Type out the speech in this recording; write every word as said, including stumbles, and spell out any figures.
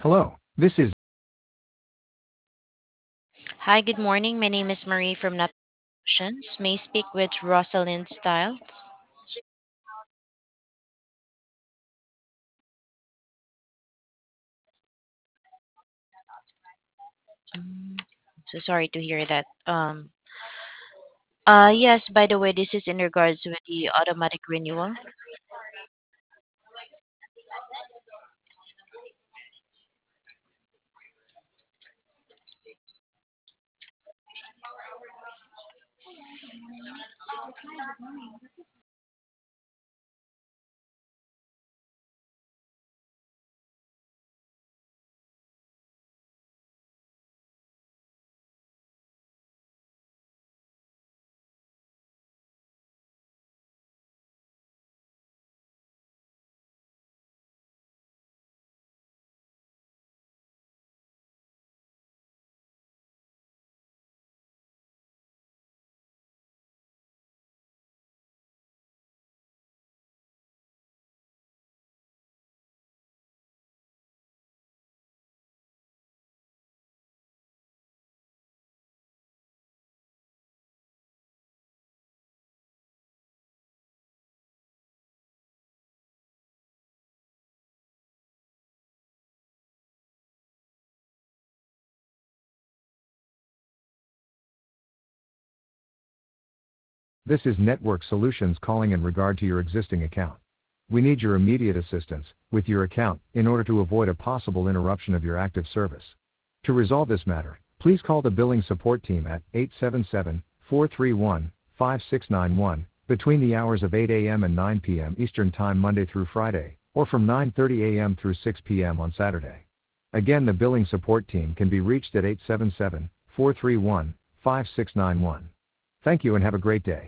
Hello, this is. Hi, good morning. My name is Marie from Nations. May I speak with Rosalind Stiles? Mm, So sorry to hear that. Um, uh, yes, by the way, this is in regards with the automatic renewal. This is Network Solutions calling in regard to your existing account. We need your immediate assistance with your account in order to avoid a possible interruption of your active service. To resolve this matter, please call the billing support team at eight seven seven, four three one, five six nine one between the hours of eight a m and nine p m Eastern Time Monday through Friday, or from nine thirty a m through six p m on Saturday. Again, the billing support team can be reached at eight seven seven, four three one, five six nine one. Thank you and have a great day.